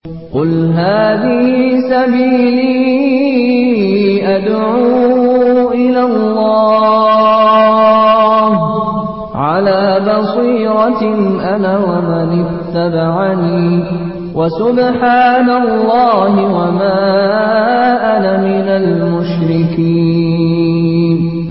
قل هذه سبيلي أدعو إلى الله على بصيرة أنا ومن اتبعني وسبحان الله وما أنا من المشركين.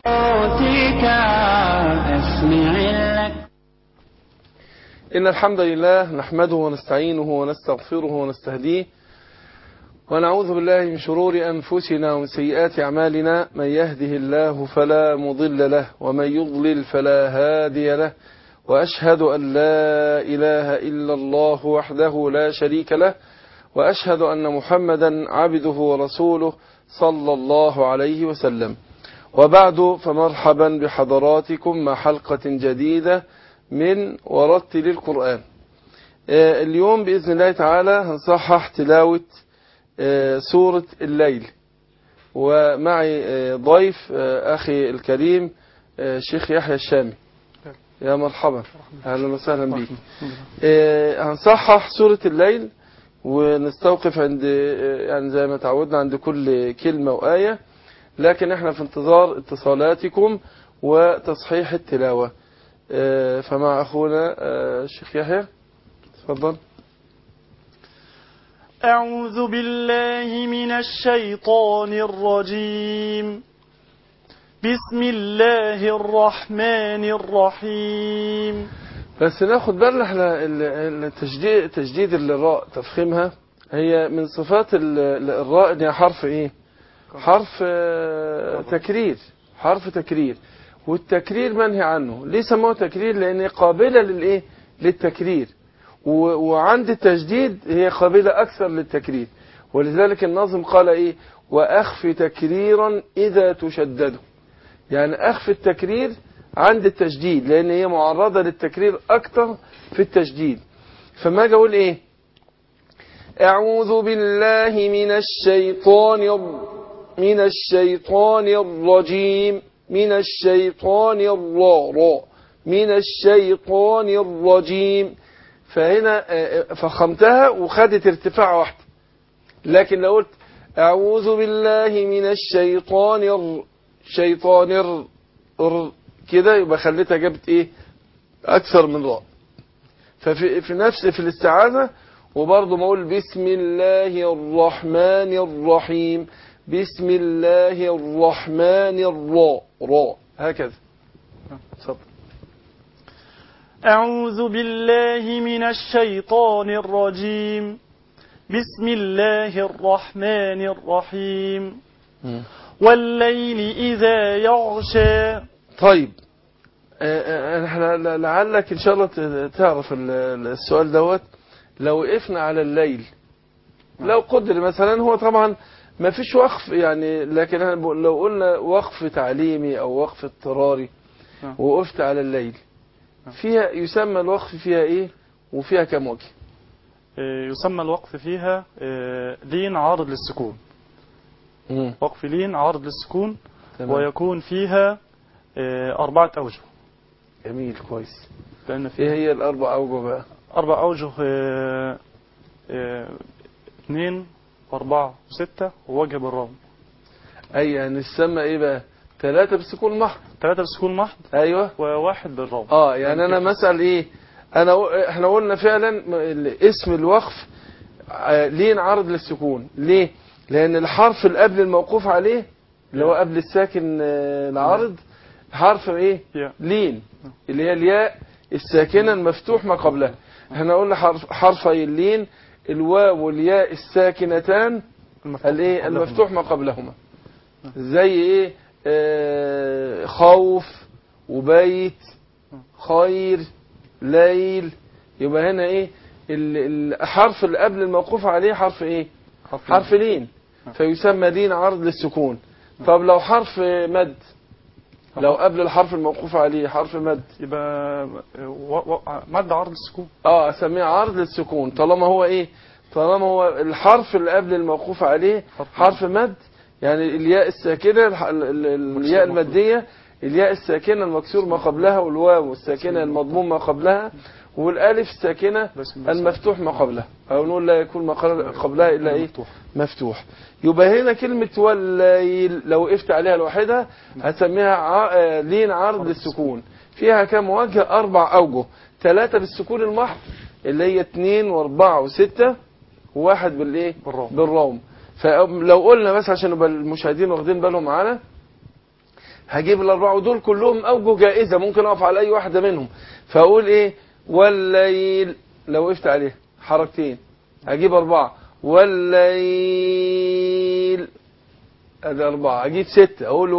إن الحمد لله نحمده ونستعينه ونستغفره ونستهديه ونعوذ بالله من شرور أنفسنا ومن سيئات أعمالنا. من يهده الله فلا مضل له ومن يضلل فلا هادي له، وأشهد أن لا إله إلا الله وحده لا شريك له، وأشهد أن محمدا عبده ورسوله صلى الله عليه وسلم. وبعد، فمرحبا بحضراتكم مع حلقة جديدة من ورتل القرآن. اليوم بإذن الله تعالى هنصحح تلاوة سورة الليل، ومعي ضيف أخي الكريم شيخ يحيى الشامي. يا مرحبا، أهلا وسهلا بك. هنصحح سورة الليل ونستوقف عند يعني زي ما تعودنا عند كل كلمة وآية، لكن احنا في انتظار اتصالاتكم وتصحيح التلاوة. فمع أخونا الشيخ يحيى، تفضل. أعوذ بالله من الشيطان الرجيم. بسم الله الرحمن الرحيم. بس ناخد بالنا احنا تجديد الراء، تفخيمها هي من صفات الراء، ان هي حرف ايه؟ حرف تكرير، حرف تكرير، والتكرير منهي عنه. ليه سموه تكرير؟ لأن قابلة للإيه؟ للتكرير، وعند التجديد هي قابلة أكثر للتكرير. ولذلك الناظم قال إيه؟ وأخف تكريرا إذا تشدد، يعني أخف التكرير عند التجديد، لأن هي معرضة للتكرير أكثر في التجديد. فما أجي أقول إيه؟ أعوذ بالله من الشيطان الرجيم، من الشيطان من الشيطان الرجيم. فهنا فخمتها وخدت ارتفاع واحد. لكن لو قلت أعوذ بالله من الشيطان كده، يبقى خليتها جابت ايه؟ أكثر من راء. ففي نفس في الاستعاذة، وبرضه ما أقول بسم الله الرحمن الرحيم، بسم الله الرحمن راء هكذا. صدق. أعوذ بالله من الشيطان الرجيم. بسم الله الرحمن الرحيم. والليل إذا يغشى. طيب، لعلك إن شاء الله تعرف السؤال دوت. لو وقفنا على الليل، لو قدر مثلا، هو طبعا ما فيش وقف يعني، لكن لو قلنا وقف تعليمي أو وقف اضطراري ووقفت على الليل، فيها يسمى الوقف فيها إيه؟ وفيها كم وجه؟ يسمى الوقف فيها لين عارض للسكون. وقف لين عارض للسكون. تمام. ويكون فيها 4 أوجه. جميل، كويس. لأن فيها إيه هي الأربع أوجه بقى؟ 4 أوجه، 2 و4 و6 ووجه بالرغم. أي يعني السمى إيه بقى؟ 3 بالسكون محض. 3 بالسكون محض. أيوة. و1 بالرغم. يعني أنا مسأل إيه؟ احنا قلنا فعلا اسم الوقف لين عرض للسكون. ليه؟ لأن الحرف اللي قبل الموقوف عليه، اللي هو قبل الساكن العارض، حرف ايه؟ لين، اللي هي الياء الساكنة المفتوح ما قبلها. احنا قلنا حرفي اللين، الواو والياء الساكنتان الايه؟ المفتوح ما قبلهما. زي ايه؟ خوف وبيت، خير، ليل. يبقى هنا ايه؟ الحرف اللي قبل الموقوف عليه حرف ايه؟ حرف لين، فيسمى لين عرض للسكون. طب لو حرف مد، لو قبل الحرف الموقوف عليه حرف مد، يبقى مد عرض للسكون. اسميه عرض للسكون. طالما هو ايه؟ طالما هو الحرف اللي قبل الموقوف عليه حرف مد، يعني الياء الساكنة، الياء المادية، الياء الساكنة المكسور ما قبلها، والواو الساكنة المضموم ما قبلها، والالف ساكنه المفتوح ما قبلها، او نقول لا يكون ما قبلها الا ايه مفتوح. يبقى هنا كلمه والليل لو وقفت عليها لوحدها هسميها لين عرض للسكون. فيها كم وجه؟ 4 اوجه، 3 بالسكون المحض اللي هي 2 و4 و6، وواحد بالايه بالروم. فلو قلنا بس عشان يبقى المشاهدين واخدين بالهم معانا، هجيب الاربعه ودول كلهم اوجه جائزه، ممكن اقف على اي واحده منهم. فاقول ايه؟ والليل لو وقفت عليه حركتين هجيب 4. والليل ادي 4، اجيب 6 اقول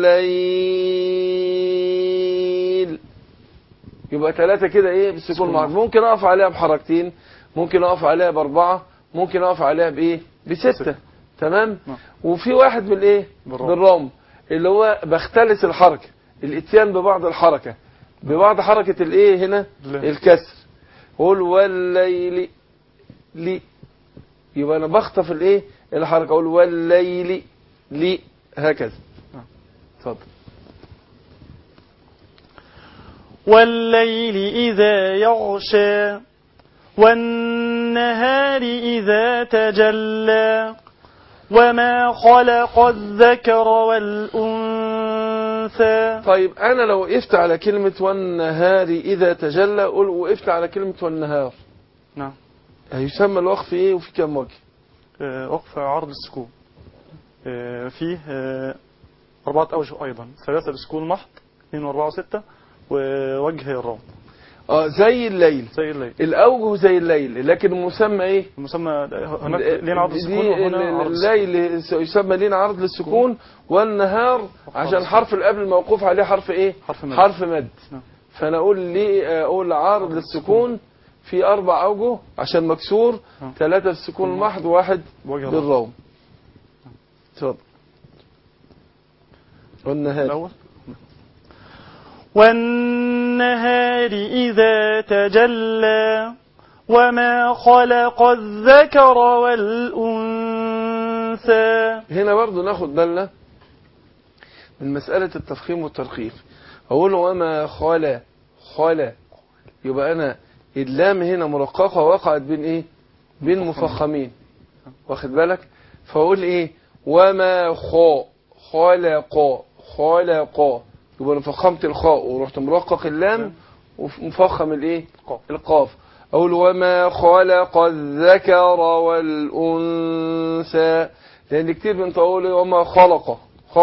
والليل، يبقى 3 كده ايه بالسكون المحض. ممكن اقف عليها بحركتين، ممكن اقف عليها ب4، ممكن اقف عليها بايه ب6. تمام. وفي واحد بالايه بالروم، اللي هو بختلس الحركه، الاتيان ببعض الحركه، ببعض حركه الايه هنا الكسر. قول والليل لي، يبقى انا بخطف الايه الحركه، اقول والليل لي هكذا. اتفضل. والليل إذا يغشى والنهار إذا تجلى وما خلق الذكر والأنثى. طيب أنا لو وقفت على كلمة والنهار إذا تجلى، قل وقفت على كلمة والنهار، نعم، هيسمى الوقف إيه وفي كم وجه؟ وقف عرض السكون. فيه 4 أوجه أيضا، 3 بسكون محض، 2 و4 و6، ووجه الروم. زي الليل. زي الليل، الأوجه زي الليل، لكن المسمى إيه؟ المسمى هناك لين عرض السكون، وهنا عرض السكون. الليل يسمى لين عرض للسكون، والنهار عشان الحرف اللي قبل الموقوف عليه حرف إيه؟ حرف مد. فأنا أقول لي أقول عرض للسكون في 4 أوجه عشان مكسور، 3 بالسكون المحض وواحد بالروم. اتفضل. والنهار والنهار إذا تجلى وما خلق الذكر والأنثى. هنا برضو ناخد بالنا من مسألة التفخيم والترقيق. أقول وما خلا، يبقى أنا اللام هنا مرققة وقعت بين إيه؟ بين مفخمين، واخد بالك؟ فأقول إيه؟ وما خلق، يبقى انا فخمت الخاء ورحت مرقق اللام ومفخم الايه القاف. اقول وما خلق الذكر والانثى، لان كتير بنقول وما خلق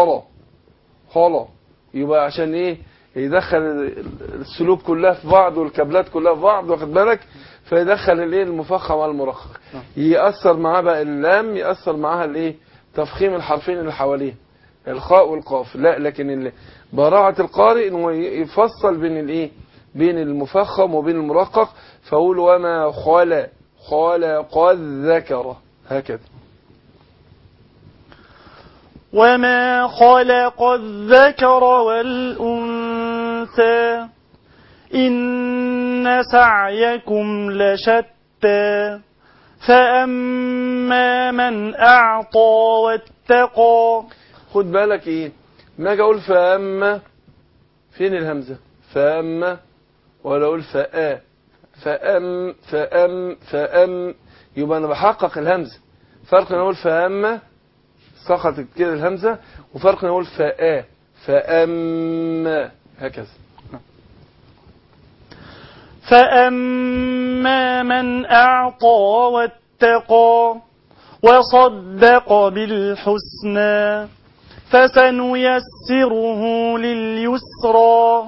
يبقى عشان ايه؟ يدخل السلوك كلها في بعض والكابلات كلها في بعض، واخد بالك؟ فيدخل الايه المفخم على المرقق، يأثر معاه بقى اللام، يأثر معاها الايه تفخيم الحرفين اللي حواليه الخاء والقاف. لا، لكن براعة القارئ انه يفصل بين الايه بين المفخم وبين المرقق. فاقول وما خلق الذكر هكذا. وما خلق الذكر والأنثى إن سعيكم لشتى فأما من أعطى واتقى. خد بالك ايه ما اجي اقول فاما، فين الهمزه؟ فاما، ولا اقول فام، يبقى انا بحقق الهمزه. فرق ان اقول فاما سقطت كده الهمزه، وفرق ان اقول فاما هكذا. فأما من أعطى واتقى وصدق بالحسنى فسنيسره لليسرى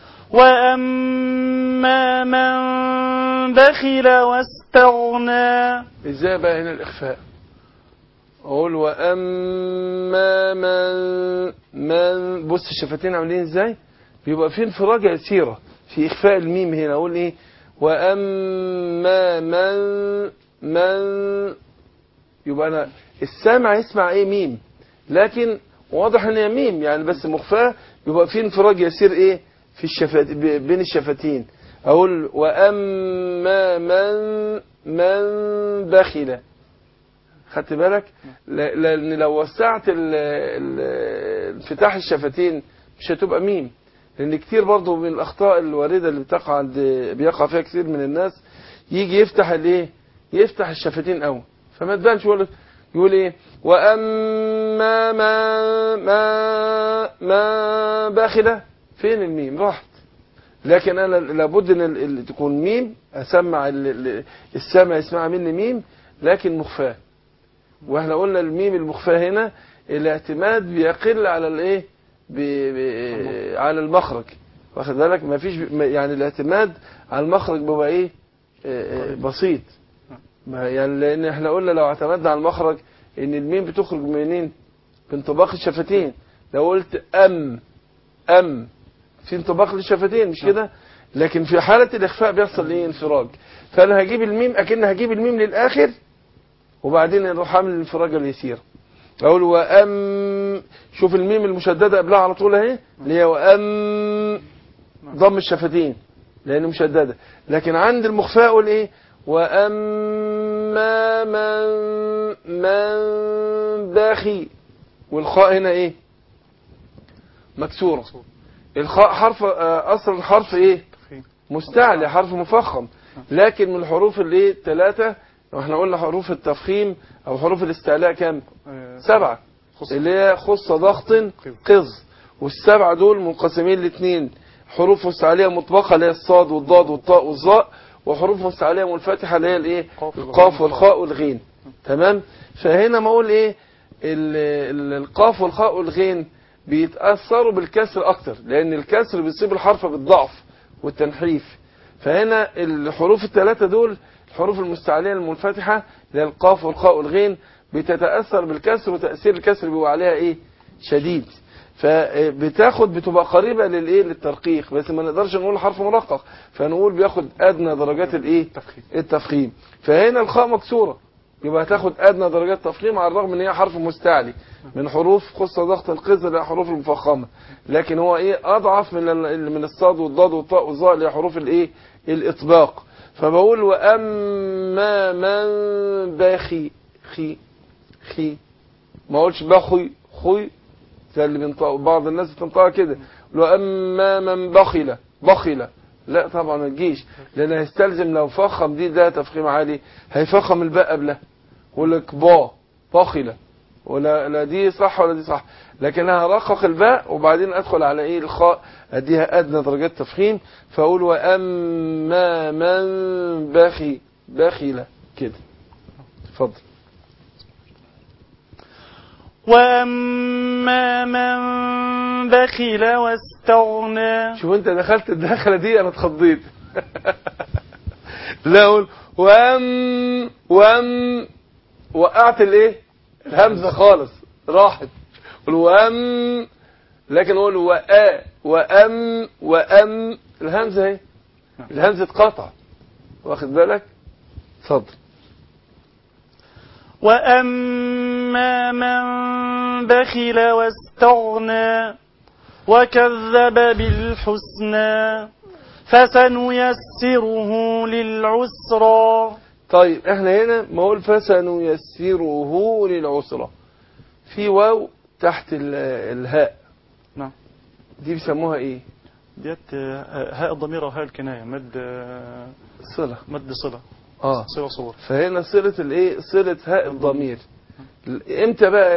وأما من بخل واستغنى. ازاي بقى هنا الإخفاء؟ أقول وأما من بص الشفتين عاملين ازاي؟ بيبقى في انفراجة يسيرة في إخفاء الميم هنا. أقول إيه؟ وأما من يبقى أنا السامع يسمع إيه؟ ميم، لكن واضح إن هي ميم يعني بس مخفاة، يبقى في انفراج يسير إيه؟ في الشفات بين الشفتين. أقول وأما من بخل. خدت بالك؟ لأن لو وسعت انفتاح الشفتين مش هتبقى ميم، لان كتير برضو من الاخطاء الوارده اللي بيقع فيها كثير من الناس، يجي يفتح الايه، يفتح الشفتين قوي فما تبانش، يقول ايه واما ما باخله، فين الميم راحت. لكن انا لابد ان تكون ميم، اسمع السامع يسمع مني ميم لكن مخفاه. واحنا قلنا الميم المخفاه هنا الاعتماد بيقل على الايه، على المخرج، واخد بالك؟ ما فيش يعني الاعتماد على المخرج بيبقى ايه، بسيط. يعني لان احنا قلنا لو اعتمدنا على المخرج ان الميم بتخرج منين؟ بانطباق الشفتين. لو قلت ام في انطباق للشفتين مش كده؟ لكن في حالة الاخفاء بيحصل ايه؟ انفراج. فانا هجيب الميم اكن هجيب الميم للاخر وبعدين اروح اعمل الانفراج اليسير. اقول وام، شوف الميم المشدده قبلها على طول اهي اللي هي وام، ضم الشفتين لانه مشدده. لكن عند المخفاء اقول ايه؟ واما من باخي، والخاء هنا ايه؟ مكسوره. الخاء حرف اصل الحرف ايه؟ مستعلي، حرف مفخم. لكن من الحروف اللي ايه 3، واحنا قلنا حروف التفخيم او حروف الاستعلاء كام؟ 7 اللي هي خص ضغط قز. والسبعه دول منقسمين لاثنين، حروف مستعليه مطبقه اللي هي الصاد والضاد والطاء والظاء، وحروف مستعليه منفتحه اللي هي الايه؟ القاف والخاء والغين. تمام. فهنا ما اقول ايه، القاف والخاء والغين بيتاثروا بالكسر اكتر، لان الكسر بيصيب الحرف بالضعف والتنحيف. فهنا الحروف الثلاثه دول الحروف المستعليه المنفتحه اللي هي القاف والخاء والغين بتتاثر بالكسر، وتاثير الكسر بيبقى عليها ايه؟ شديد. بتبقى قريبه للايه؟ للترقيق، بس ما نقدرش نقول حرف مرقق، فنقول بياخد ادنى درجات الايه؟ التفخيم. فهنا الخاء مكسوره يبقى هتاخد ادنى درجات تفخيم، على الرغم ان هي حرف مستعلي من حروف خص ضغط القز اللي هي حروف المفخمه، لكن هو ايه؟ اضعف من الصاد والضاد والطاء والظاء اللي هي حروف الايه؟ الاطباق. فبقول واما من باخي خي، ما اقولش باخي خوي زي اللي بينطق بعض الناس بتنطقها كده. واما من بخل، لا طبعا ما تجيش، لان هيستلزم لو فخم دي ده تفخيم عالي هيفخم الباء قبلها، يقول لك بخل، ولا لا دي صح ولا دي صح. لكن انا هرقق الباء وبعدين ادخل على ايه؟ الخاء اديها ادنى درجات تفخيم، فاقول واما من بخل كده. اتفضل. واما من بخل واستغنى. شوف انت دخلت الدخله دي انا اتخضيت. لا اقول وام وقعت الايه؟ الهمزه خالص راحت. قول لكن اقول وام الهمزه اهي، الهمزه اتقطع، واخد بالك؟ اتفضل. واما من بخل واستغنى وكذب بالحسنى فسنيسره للعسرى. طيب احنا هنا ما اقول فسنيسره للعسرى، في واو تحت الهاء. نعم. دي بيسموها ايه؟ ديت هاء الضمير وهاء الكنايه، مد صله. مد صله. صله صور. فهنا صله الايه؟ صله هاء الضمير. امتى بقى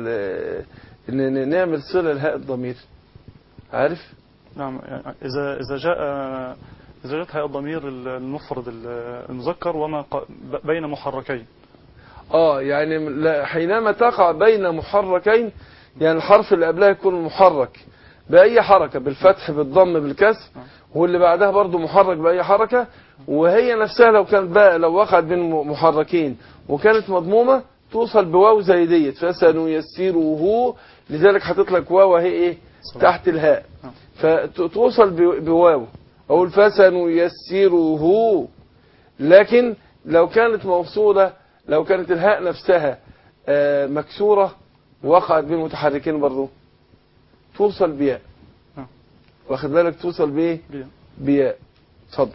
نعمل صله لهاء الضمير؟ عارف؟ نعم. اذا جاءت هاء الضمير المفرد المذكر وما بين محركين. يعني حينما تقع بين محركين، يعني الحرف اللي قبلها يكون محرك بأي حركة، بالفتح بالضم بالكسر، واللي بعدها برضو محرك بأي حركة، وهي نفسها لو كانت بقى لو وقعت بين محركين وكانت مضمومة توصل بواو زي ديت فسنيسره، لذلك حاطط لك واو اهي ايه؟ تحت الهاء، فتوصل بواو، اقول فسنيسره. لكن لو كانت موصولة، لو كانت الهاء نفسها مكسورة وقعت بين متحركين برضو توصل بياء، واخد بالك؟ توصل بايه؟ بياء. اتفضل.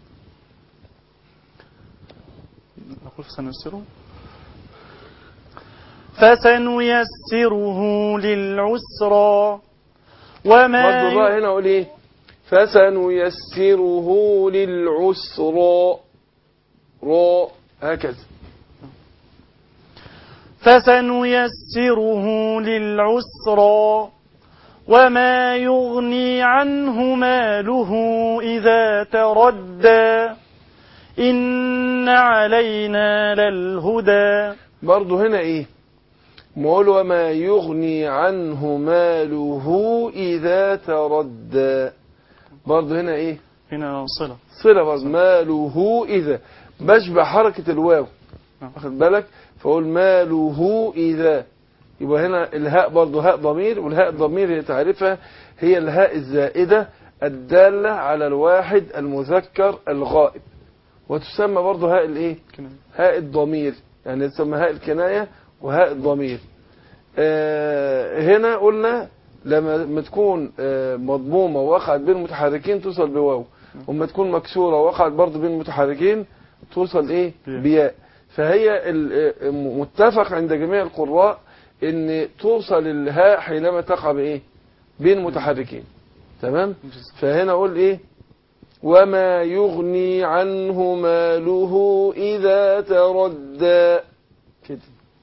نقول فسنيسره للعسرى برضو الراء هنا أقول إيه؟ فسنيسره للعسرى، راء هكذا. فسنيسره للعسرى وما يغني عنه ماله إذا تردى إن علينا للهدى. برضو هنا إيه؟ مقول وما يغني عنه ماله إذا تردى، برضو هنا إيه؟ هنا صلة برضو، ماله إذا بشبه حركة الواو، واخد بالك؟ فأقول ماله إذا، يبقى هنا الهاء برضو هاء ضمير، والهاء الضمير اللي تعرفها هي الهاء الزائدة الدالة على الواحد المذكر الغائب، وتسمى برضو هاء الايه؟ هاء الضمير، يعني تسمى هاء الكناية وهاء الضمير. هنا قلنا لما تكون مضمومة ووقعت بين المتحركين توصل بواو، وما تكون مكسورة ووقعت برضو بين المتحركين توصل ايه؟ بياء. فهي متفق عند جميع القراء ان توصل الهاء حينما تقع بايه؟ بين متحركين. تمام؟ فهنا اقول ايه؟ وما يغني عنه ماله اذا تردى كده.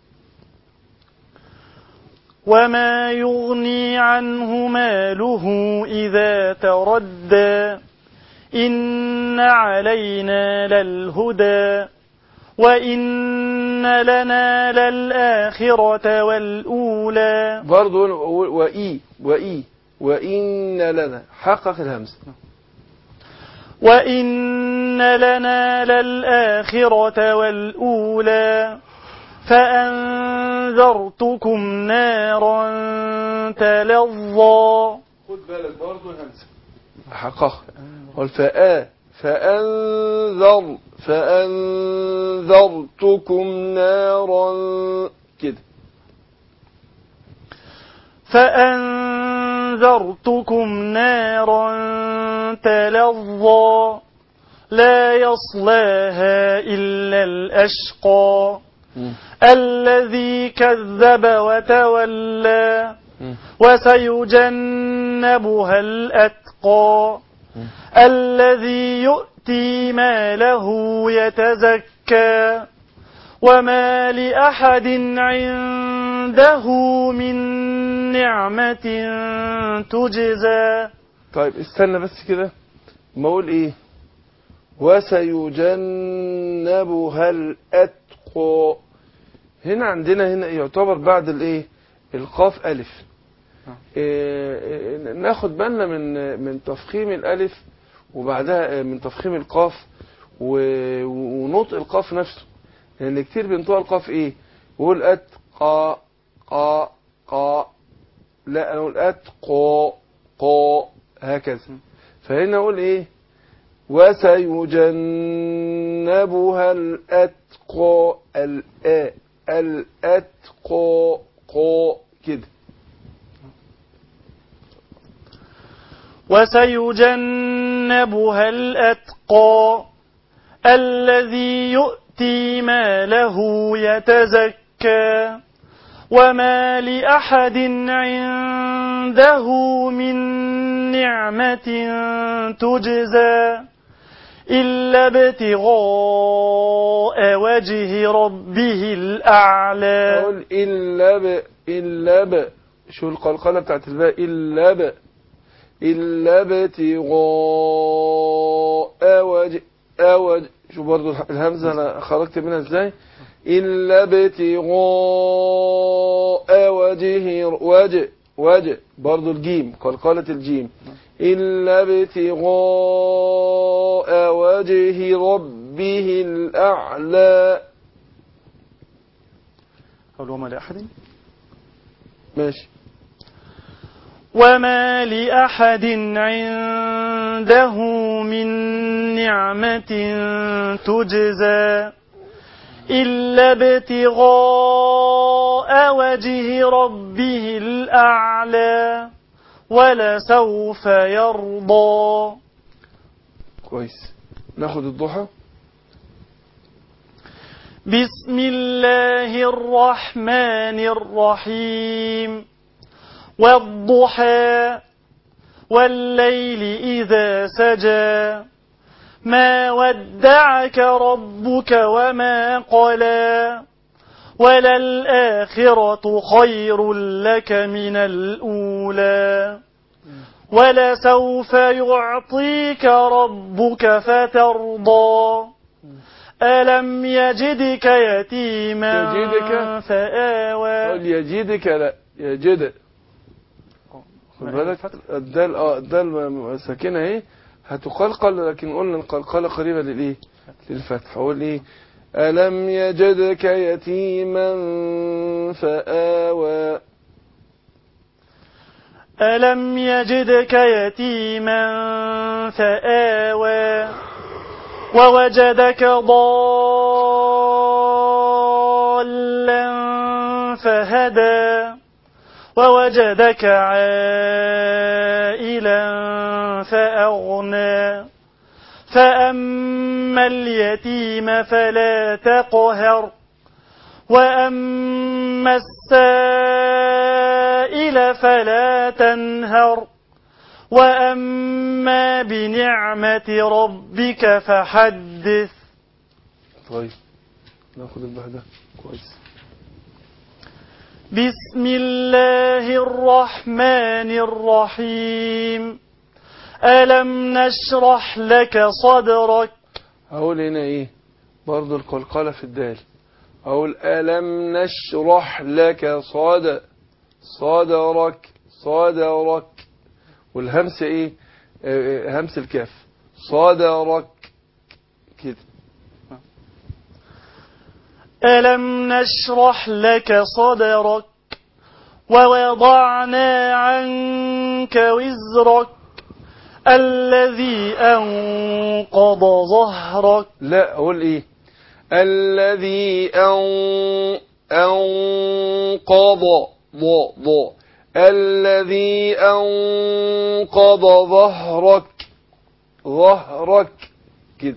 وما يغني عنه ماله إذا تردى إن علينا للهدى وإن لنا للآخرة والأولى. برضو وإن لنا، حقق الهمزة. وإن لنا للآخرة والأولى فأنذرتكم نارا تلظى. خد بالك برضو الهمزة حقق، فأنذرتكم نارا كده. فأنذرتكم نارا تلظى لا يصلاها إلا الأشقى الذي كذب وتولى وسيجنبها الأتقى الذي يؤتي ماله يتزكى وما لأحد عنده من نعمة تجزى. طيب استنى بس كده، ما اقول ايه؟ وسيجنبها الأتقى. هنا عندنا يعتبر بعد الايه؟ القاف ألف. ناخد بالنا من تفخيم الألف، وبعدها من تفخيم القاف ونطق القاف نفسه، لأن يعني كتير بينطق القاف ايه؟ يقول أتقى قا قا، لا أنا أقول أتقى قا هكذا. فهنا أقول ايه؟ وسيجنبها الأتقى، الأتقى قا كده. وسيجنبها الأتقى الذي يؤتي ماله يتزكى وما لأحد عنده من نعمة تجزى إلا ابتغاء وجه ربه الأعلى. أقول إلا شو القلقلة بتاعت الباء؟ إلا ابتغاء وجه شو برضو الهمزة أنا خرجت منها إزاي؟ إلا ابتغاء وجه برضو الجيم، قلقلة الجيم. إلا ابتغاء وجه ربه الأعلى. وما لأحد ماشي. وما لأحد عنده من نعمة تجزى إلا ابتغاء وجه ربه الأعلى ولسوف يرضى. كويس. ناخد الضحى. بسم الله الرحمن الرحيم والضحى والليل إذا سجى ما ودعك ربك وما قلى وللآخرة خير لك من الأولى ولسوف يعطيك ربك فترضى ألم يجدك يتيما فآوى. يجدك لا يجد، خد بالك الدال ساكنه اهي هتقلقل، لكن قلنا القلقله قريبه للايه؟ للفتح. اقول ايه؟ ألم يجدك يتيما فآوى. ألم يجدك يتيما فآوى ووجدك ضالا فهدى ووجدك عائلا فأغنى فأما اليتيم فلا تقهر وأما السائل فلا تنهر وأما بنعمة ربك فحدث. طيب ناخد البهدة كويس. بسم الله الرحمن الرحيم ألم نشرح لك صدرك. أقول هنا إيه؟ برضو القلقلة في الدال. أقول ألم نشرح لك صدرك والهمس إيه؟ همس الكاف صدرك كده. ألم نشرح لك صدرك ووضعنا عنك وزرك الذي أنقض ظهرك. لا أقول إيه؟ الذي أنقض الذي أنقض ظهرك كده.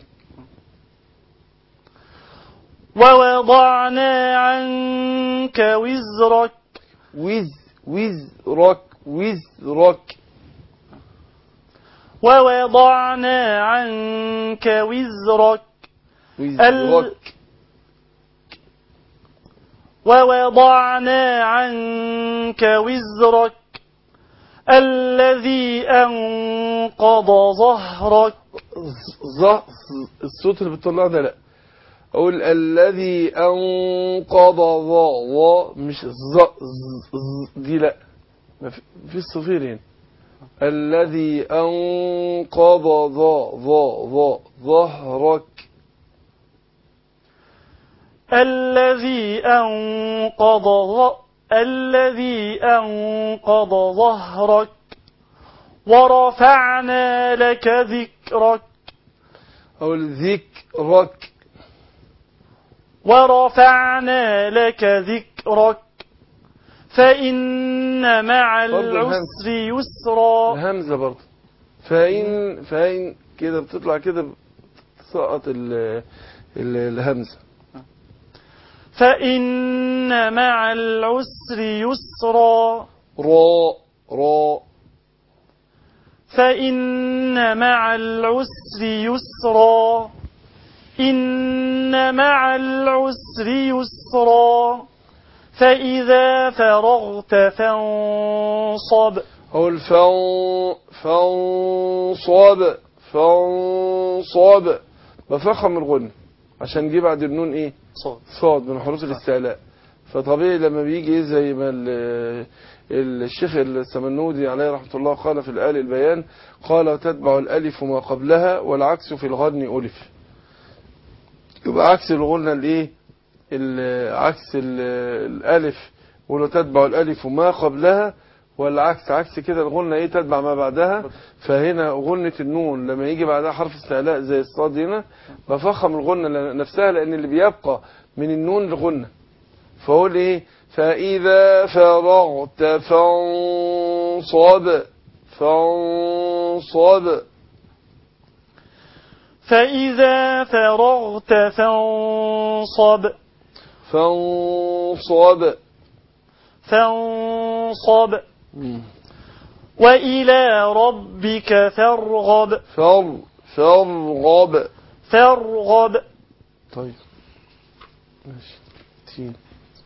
ووضعنا عنك وزرك وزرك ووضعنا عنك وزرك ووضعنا عنك وزرك الذي أنقض ظهرك. الصوت اللي بتطلع ده لا، أقول الذي أنقض مش دي لا، ما في الصفير هنا. الذي أنقض ظهرك الذي أنقض ظهرك ورفعنا لك ذكرك. أقول ذكرك ورفعنا لك ذكرك فإن مع العسر يسرا. الهمزة برضه فإن كده بتطلع كده تسقط الهمزة. فإن مع العسر يسرا فإن مع العسر يسرا إن مع العسر يسرا فإذا فرغت فانصب. أقول فانصب بفخم الغنة عشان نجيب بعد النون ايه؟ صاد من حروف الاستعلاء. فطبيعي لما بيجي زي ما الشيخ السمنودي عليه رحمة الله قال في الآل البيان، قال وتتبع الألف ما قبلها والعكس في الغن ألف. يبقى عكس الغنة الايه؟ عكس الألف ولو تتبع الألف ما قبلها، والعكس عكس كده الغنة ايه؟ تتبع ما بعدها. فهنا غنة النون لما يجي بعدها حرف استعلاء زي الصاد هنا بفخم الغنة نفسها، لأن اللي بيبقى من النون الغنة. فأقول ايه؟ فإذا فرغت فانصب فإذا فرغت فانصب وإلى ربك فارغب. فارغب. طيب ماشي. تين.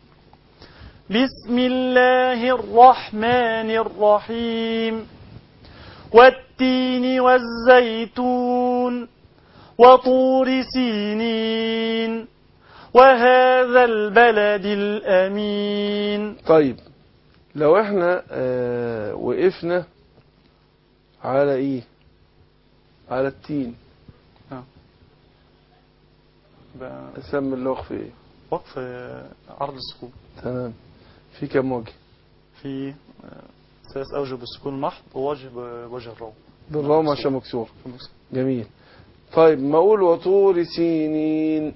بسم الله الرحمن الرحيم. والتين والزيتون وطور سينين وهذا البلد الأمين. طيب لو احنا وقفنا على ايه؟ على التين. اسمي الوقف ايه؟ وقف عرض السكون. تمام. في كم وجه؟ في 3 أوجه بالسكون المحض ووجه بوجه الراو بالراو عشان مكسور. جميل. طيب ما اقول وطور سينين.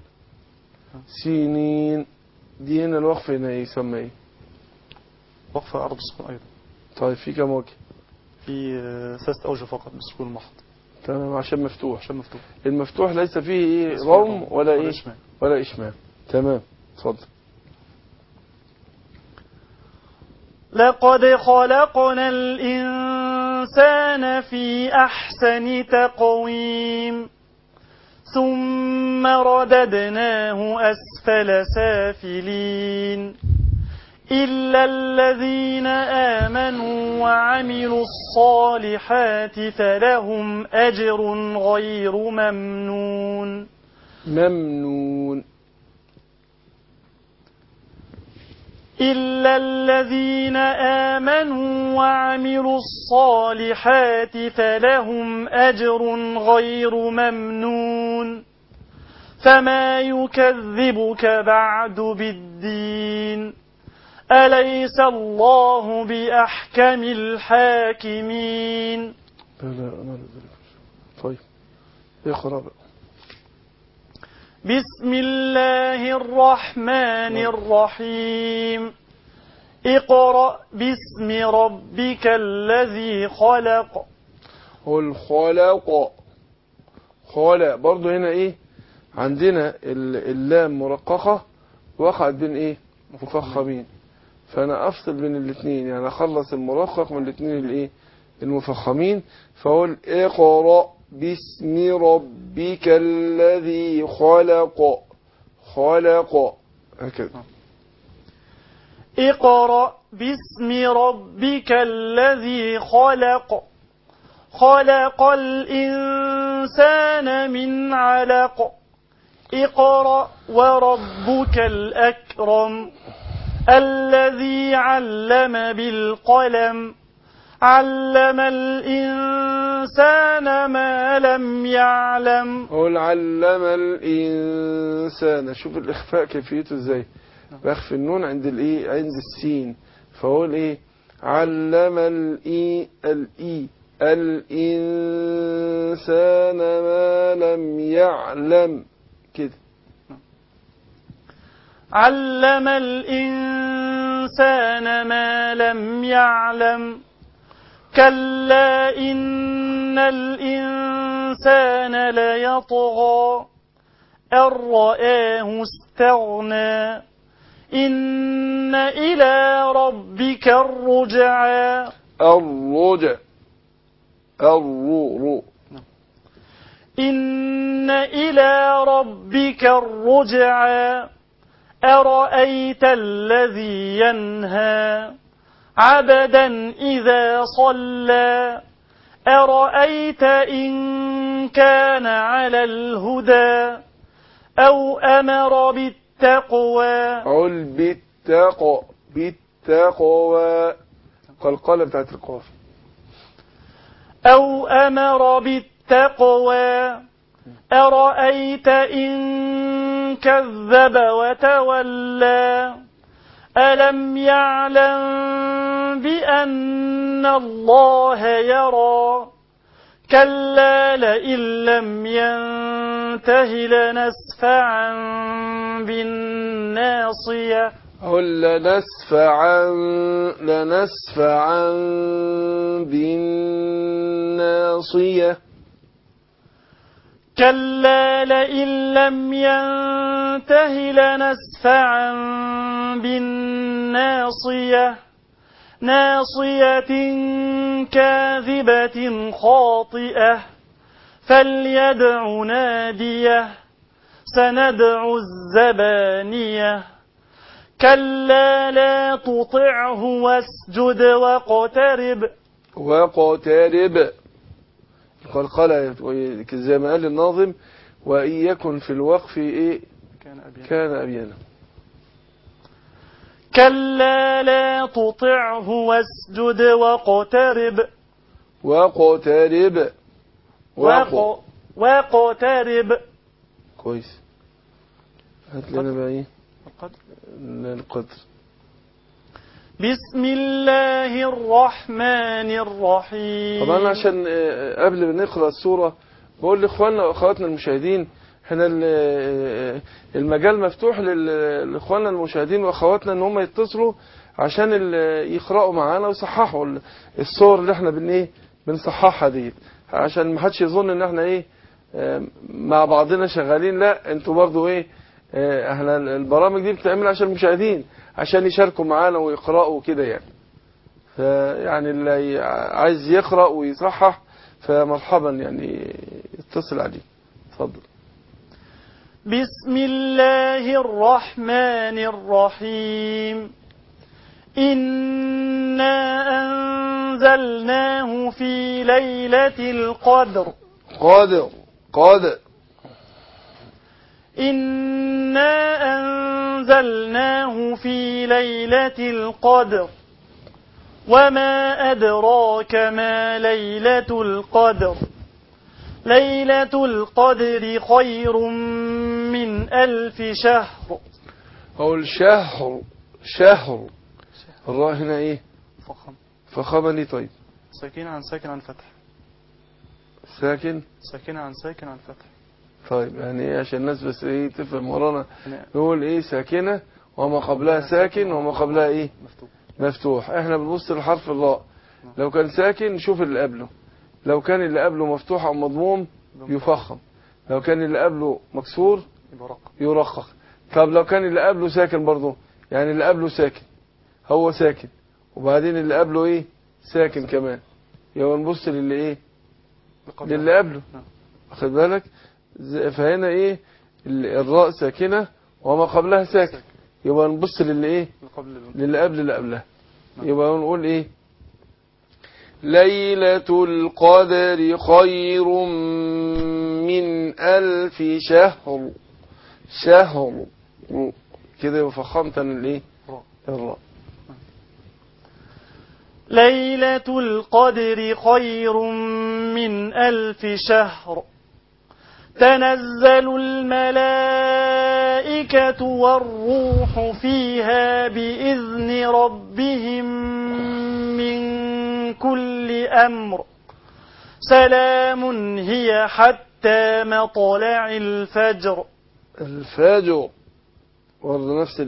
سينين دي هنا الوقف هنا يسمى ايه؟ وقف عرض السكون ايضا. طيب في كم وجه؟ في 3 أوجه فقط بالسكون المحض. تمام عشان مفتوح. عشان مفتوح. المفتوح ليس فيه ايه روم ولا ايه إشمام. ولا اشمام. تمام اتفضل. لقد خلقنا الإنسان في أحسن تقويم ثم رددناه أسفل سافلين إلا الذين آمنوا وعملوا الصالحات فلهم أجر غير ممنون. ممنون. إلا الذين آمنوا وعملوا الصالحات فلهم أجر غير ممنون. فما يكذبك بعد بالدين أليس الله بأحكم الحاكمين. طيب اقرأ بقى. بسم الله الرحمن الرحيم. اقرأ باسم ربك الذي خلق. الخلق. خلق برضو هنا ايه عندنا اللام مرققة وقعت بين ايه مفخمين، فانا افصل بين الاثنين يعني اخلص المرقق من الاثنين الايه المفخمين، فاقول اقرأ باسم ربك الذي خلق. خلق هكذا. اقرأ باسم ربك الذي خلق. خلق الإنسان من علق. اقرأ وربك الأكرم الذي علم بالقلم علم الإنسان ما لم يعلم. قول علم الإنسان. شوف الإخفاء كيفيته ازاي. بخفي النون عند الايه عند السين، فاقول ايه علم الإنسان ما لم يعلم كده. علم الإنسان ما لم يعلم. كلا إن الإنسان ليطغى أن رآه استغنى إن إلى ربك الرجعى. الرجع. إن إلى ربك الرجعى. أرأيت الذي ينهى عبدا إذا صلى أرأيت إن كان على الهدى أو أمر بالتقوى. قل بالتقوى قلقلة بتاعت القاف. أو أمر بالتقوى أرأيت إن كذب وتولى ألم يعلم بأن الله يرى. كلا لئن لم ينته لنسفعا بالناصية. قل لنسفعا بالناصية. كلا لئن لم ينته لنسفعا بالناصية ناصية كاذبة خاطئة فليدع ناديه سندع الزبانية كلا لا تطعه واسجد واقترب. القلقلة زي ما قال الناظم وإن يكن في الوقف إيه كان أبيانا. كلا لا تطعه واسجد واقترب. واقترب. كويس. هات لنا بقى ايه القدر. بسم الله الرحمن الرحيم. طبعا عشان قبل ما نقرأ السورة بقول لإخواننا وأخواتنا المشاهدين احنا المجال مفتوح لإخواننا المشاهدين وأخواتنا ان هم يتصلوا عشان يقرأوا معانا ويصححوا الصور اللي احنا بنصححها دي، عشان ما حدش يظن ان احنا مع بعضنا شغالين. لا، انتوا برضو احنا البرامج دي بتعمل عشان المشاهدين عشان يشاركوا معانا ويقرأوا كده يعني. فيعني اللي عايز يقرأ ويصحح فمرحبا يعني يتصل عليه. اتفضل. بسم الله الرحمن الرحيم. إنا أنزلناه في ليلة القدر. إنا أنزلناه في ليلة القدر وما أدراك ما ليلة القدر. ليلة القدر خير من 1000 شهر. أو شهر الراء هنا فخامة ليه؟ طيب ساكنة عن ساكن عن فتح. ساكنة عن ساكن عن فتح. طيب يعني عشان الناس بس تفهم ورانا نقول ساكنة وما قبلها ساكن وما قبلها مفتوح. احنا بنبص لحرف الراء، لو كان ساكن نشوف اللي قبله، لو كان اللي قبله مفتوح او مضموم يفخم، لو كان اللي قبله مكسور يرقق. طب لو كان اللي قبله ساكن برضه، يعني اللي قبله ساكن هو ساكن وبعدين اللي قبله ساكن كمان، يبقى نبص للي للي قبله. واخد بالك؟ فهنا الراء ساكنة وما قبلها ساكن، يبقى نبص للي للي قبل اللي قبلها. يبقى نقول ليلة القدر خير من 1000 شهر كده فخمت الراء. ليلة القدر خير من 1000 شهر. تنزل الملائكة والروح فيها بإذن ربهم من كل أمر سلام هي حتى مطلع الفجر. برضه نفس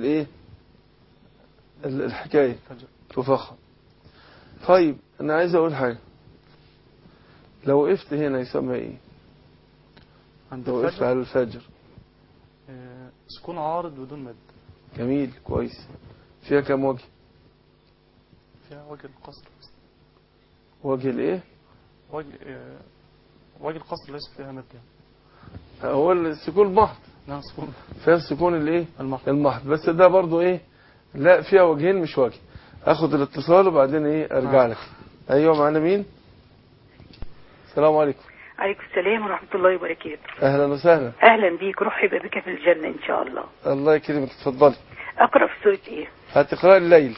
الحكاية تفخم. طيب أنا عايز أقول حاجة، لو وقفت هنا يسمى لو وقفت على الفجر سكون عارض بدون مد. جميل كويس. فيها كم وجه؟ فيها وجه القصر. وجه وجه القصر ليس فيها مد يعني. هو السكون المحض. نعم سكون. فيها السكون المحض بس ده برضو لا فيها وجهين مش وجه. اخد الاتصال وبعدين ارجع لك. ايوه معنا مين؟ السلام عليكم. عليكم السلام ورحمة الله وبركاته. اهلا وسهلا. اهلا بيك، رحب بك في الجنة ان شاء الله. الله يكرمك. اتفضلي. اقرأ في سورة هتقرأ الليل.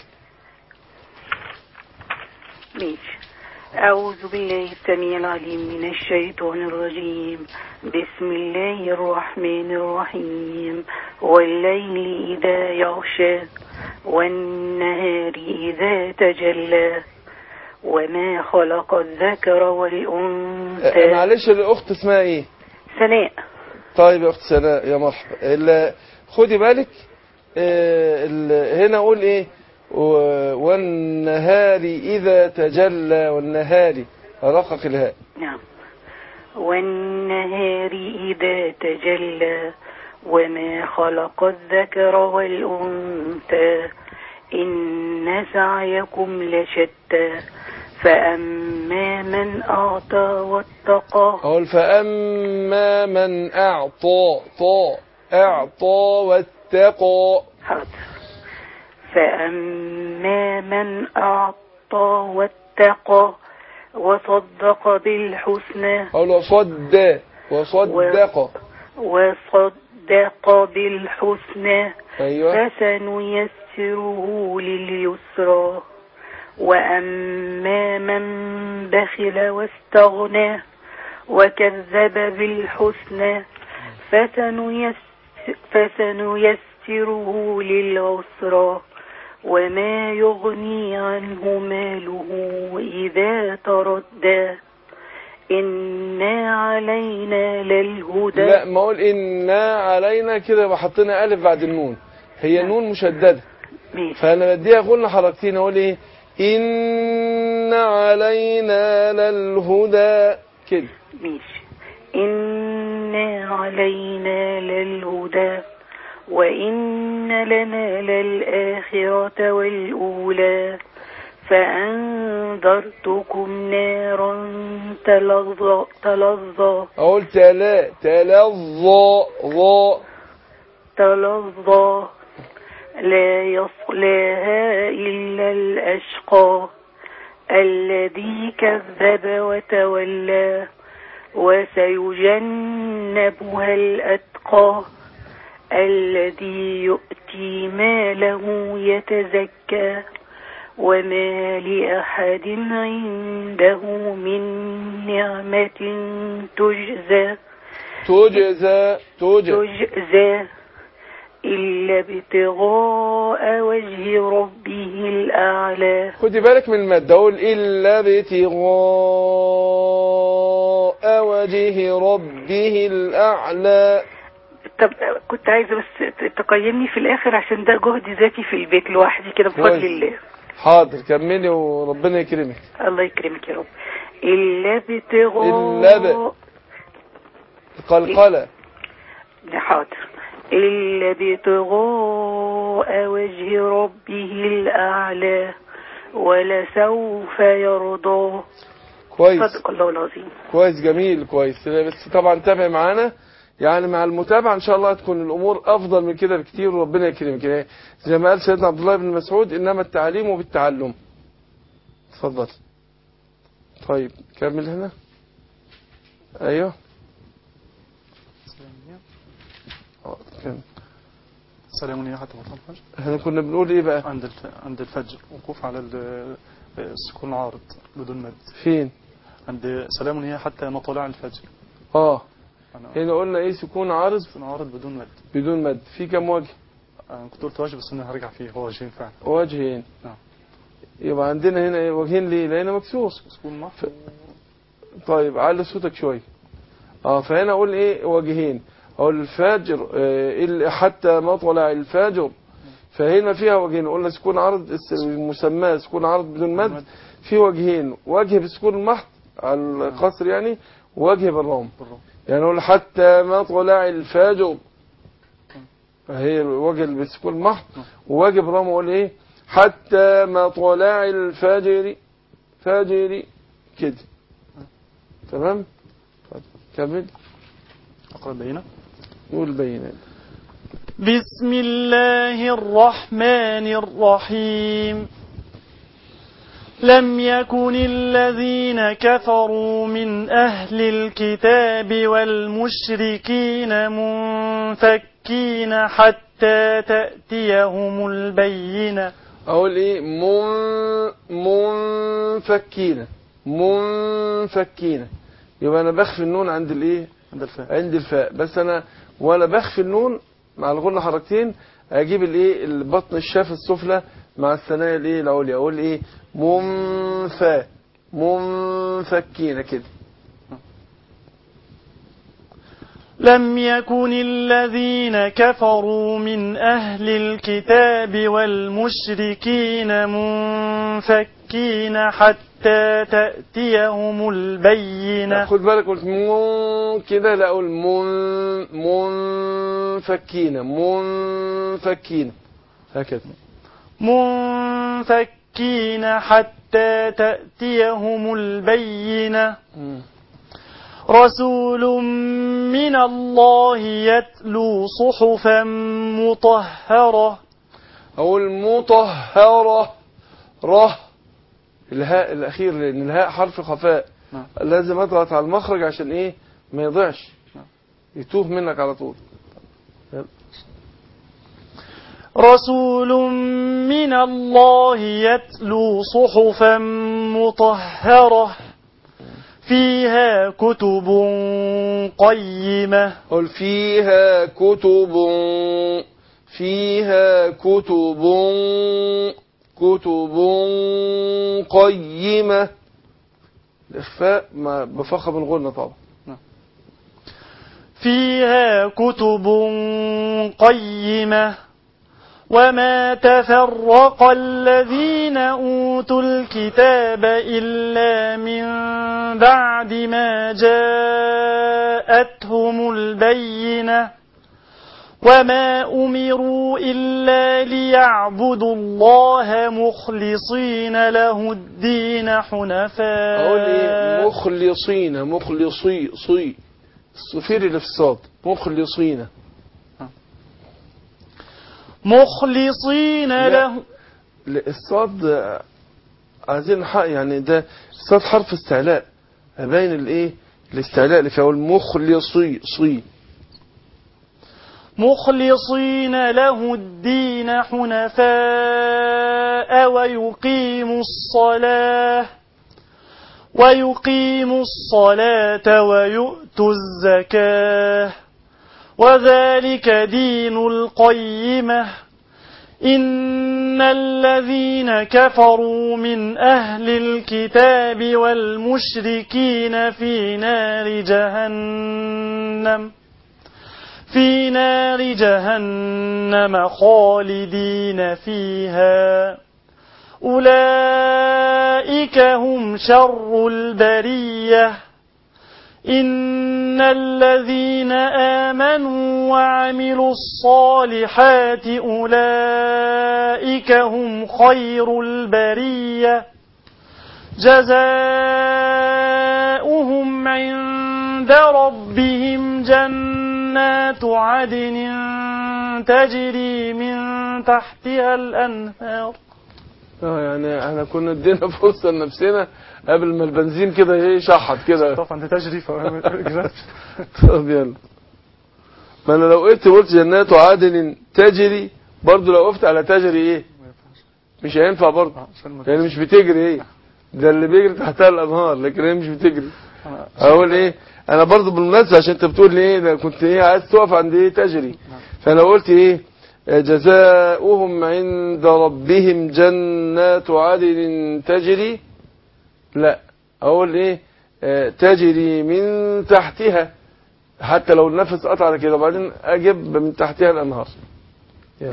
ماشي. أعوذ بالله السميع العليم من الشيطان الرجيم. بسم الله الرحمن الرحيم. والليل إذا يغشى والنهار إذا تجلى وما خلق الذكر والأنثى. معلش الأخت اسمها سناء. طيب يا أخت سناء يا مرحبا. خدي بالك هنا أقول والنهار إذا تجلى. والنهار رقق الهاء. نعم. والنهار إذا تجلى وما خلق الذكر والأنثى إن سعيكم لشتى فأما من أعطى واتقى. أقول فأما من أعطى أعطى واتقى. حاضر. فأما من أعطى واتقى وصدق بالحسنى. أقول وصدق بالحسنى. أيوة. فسنيسره لليسرى. وأما من بخل واستغنى وكذب بالحسنى فسنيسره للعسرى. وما يغني عنه ماله إذا تردى. إنا علينا للهدى. لا، ما أقول إنا علينا كده وحطينا ألف بعد النون، هي نون مشددة. ماشي. فأنا بديها قلنا حركتين، أقول إيه؟ إن علينا للهدى كده. ماشي. إنا علينا للهدى وإن لنا للآخرة والأولى. فأنذرتكم نارا تلظى. أقول تلظى لا يصلاها إلا الأشقى الذي كذب وتولى. وسيجنبها الأتقى الذي يؤتي ماله يتزكى. وما لأحد عنده من نعمة تجزى إلا ابتغاء وجه ربه الأعلى. خدي بالك من المادة، أقول إلا ابتغاء وجه ربه الأعلى. طب كنت عايزة بس تقيمني في الآخر عشان ده جهد ذاتي في البيت لوحدي كده بفضل الله. حاضر، كملي وربنا يكرمك. الله يكرمك يا رب. إلا ابتغاء قلقلة. حاضر. إلا ابتغاء وجه ربه الأعلى ولسوف يرضى. كويس. صدق الله العظيم. كويس، جميل، كويس. بس طبعا تابع معانا، يعني مع المتابعة إن شاء الله تكون الأمور أفضل من كده بكتير وربنا يكرمك. زي ما قال سيدنا عبد الله بن مسعود إنما التعليم بالتعلم. اتفضل. طيب كمل هنا. أيوه. سلام يا حتى الفجر. احنا كنا بنقول ايه بقى؟ عند الفجر وقوف على السكون العارض بدون مد. فين؟ عند سلام هي حتى مطلع الفجر. هنا قلنا ايه؟ سكون عارض. سكون عارض بدون مد. بدون مد. في كم وجه؟ انا كنت قلت وجه بس انا هرجع فيه، هو وجهين فعلا. وجهين. نعم. يبقى عندنا هنا وجهين ليه؟ لأنه مكسور. سكون محض. طيب علي صوتك شويه. فهنا اقول ايه؟ وجهين. أقول الفجر حتى مطلع الفجر، فهنا فيها وجهين. قلنا سكون عرض المسمى سكون عرض بدون مد، في وجهين، وجه بالسكون المحض على القصر يعني، وجه بالرام. يعني نقول حتى مطلع الفجر، فهي وجه بالسكون المحض، ووجه بالرام اقول ايه؟ حتى مطلع الفجر كده. تمام. كمل. اقرا بينه. نقول بينه. بسم الله الرحمن الرحيم. لم يكن الذين كفروا من أهل الكتاب والمشركين منفكين حتى تأتيهم البينة. أقول إيه؟ منفكين. يبقى أنا بخفي النون عند الإيه؟ عند الفاء. بس أنا وأنا بخفي النون مع الغنة حركتين أجيب الإيه؟ البطن الشاف السفلى مع الثنايا الإيه؟ العليا. أقول إيه؟ منفكين كده. لم يكن الذين كفروا من أهل الكتاب والمشركين منفكين حتى تأتيهم البينة. خد بالك قلت كده، لا أقول منفكين هكذا. منفكين حتى تأتيهم البينة رسول من الله يتلو صحفا مطهرة أو المطهرة ره الهاء الأخير، لأن الهاء حرف خفاء. لازم أضغط على المخرج عشان إيه ما يضيعش، يتوه منك على طول. رسول من الله يتلو صحفا مطهرة فيها كتب قيمة. قل فيها كتب، فيها كتب قيمة. الإخفاء ما بفخم الغنة طبعا. فيها كتب قيمة وما تفرق الذين أوتوا الكتاب إلا من بعد ما جاءتهم البينة وما أمروا إلا ليعبدوا الله مخلصين له الدين حنفاء. أقول إيه؟ مخلصين، مخلصي صي الصفير اللي في الصاد، مخلصين مخلصين له. الصاد عايزين يعني ده الصاد حرف استعلاء، باين الايه الاستعلاء اللي فيه. المخلصي صي مخلصين له الدين حنفاء ويقيموا الصلاة ويؤتوا الزكاة وذلك دين القيمة. إن الذين كفروا من أهل الكتاب والمشركين في نار جهنم خالدين فيها أولئك هم شر البرية. إن الذين آمنوا وعملوا الصالحات أولئك هم خير البرية جزاؤهم عند ربهم جنات عدن تجري من تحتها الأنهار. يعني احنا كنا ادينا فرصة لنفسنا قبل ما البنزين كده يشحط كده. طبعا انت تجري طب يلا، ما انا لو قلت جنات عدن تجري برضو، لو وقفت على تجري ايه مش هينفع برضو، يعني مش بتجري ايه، ده اللي بيجري تحتها الانهار، لكن هي مش بتجري. اقول ايه انا برضو بالمناسبة عشان انت بتقول لي ايه كنت ايه عايز تقف عند ايه تجري، فانا قلت ايه جزاؤهم عند ربهم جنات عدن تجري، لا اقول ايه تجري من تحتها، حتى لو النفس قطع على كده وبعدين اجيب من تحتها الانهار. يلا.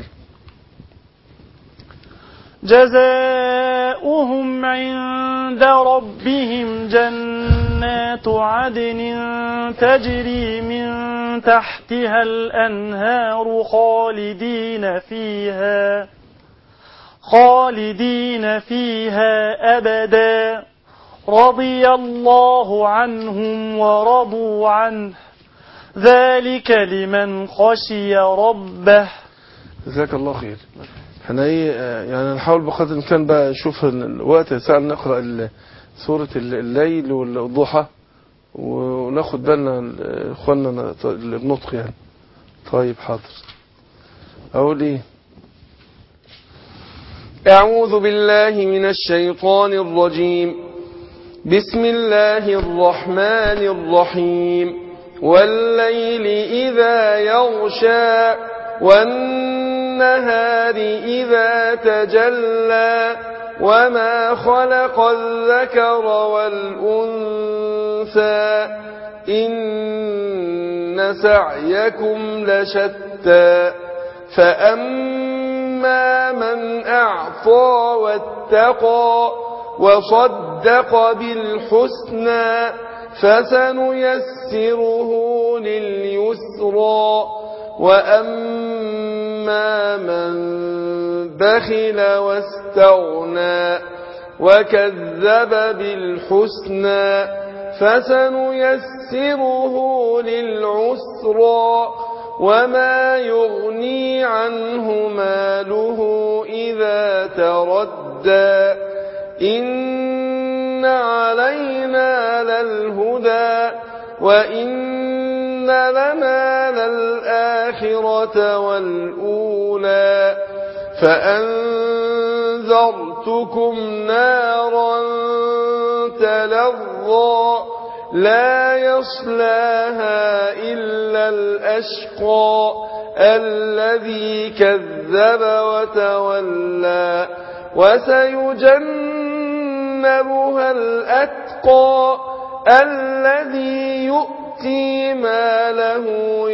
جزاؤهم عند ربهم جنات عدن تجري من تحتها الأنهار خالدين فيها أبدا رضي الله عنهم ورضوا عنه ذلك لمن خشي ربه. جزاك الله خير. احنا ايه يعني نحاول بقدر الامكان بقى نشوف الوقت ساعة نقرأ سورة الليل والضحى وناخد بالنا اخواننا النطق يعني. طيب حاضر. اقول ايه اعوذ بالله من الشيطان الرجيم. بسم الله الرحمن الرحيم. والليل إذا يغشى والنهار إذا تجلى وما خلق الذكر والأنثى إن سعيكم لشتى فأما من أعطى واتقى وصدق بالحسنى فسنيسره لليسرى وأما من بخل واستغنى وكذب بالحسنى فسنيسره للعسرى وما يغني عنه ماله إذا تردى إن علينا للهدى وإن لنا للآخرة والأولى فأنذرتكم نارا تلظى لا يصلاها إلا الأشقى الذي كذب وتولى وسيجنبها الأتقى الذي يؤتي ماله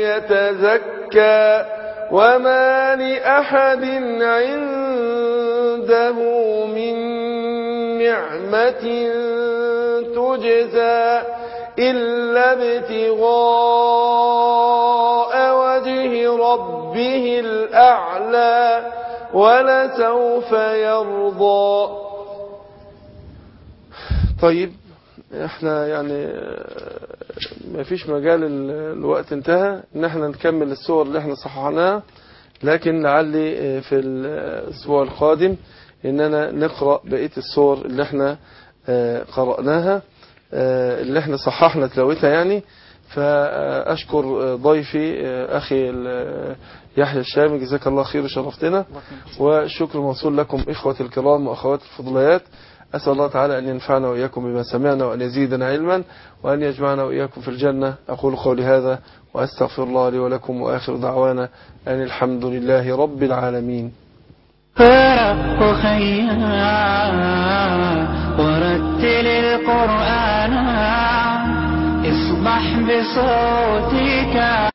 يتزكى وما لأحد عنده من نعمة تجزى إلا ابتغاء وجه ربه الأعلى ولسوف يرضى. طيب احنا يعني ما فيش مجال، الوقت انتهى ان احنا نكمل الصور اللي احنا صححناها، لكن لعلي في الاسبوع القادم اننا نقرأ بقية الصور اللي احنا قرأناها اللي احنا صححنا تلاوتها يعني. فأشكر ضيفي أخي يحيى الشامي، جزاك الله خير وشرفتنا، والشكر موصول لكم إخوة الكرام وأخوات الفضليات. أسأل الله تعالى أن ينفعنا وإياكم بما سمعنا وأن يزيدنا علما وأن يجمعنا وإياكم في الجنة. أقول قولي هذا وأستغفر الله لي ولكم، وآخر دعوانا أن الحمد لله رب العالمين. خيا ورتل القرآن اصبح بصوتك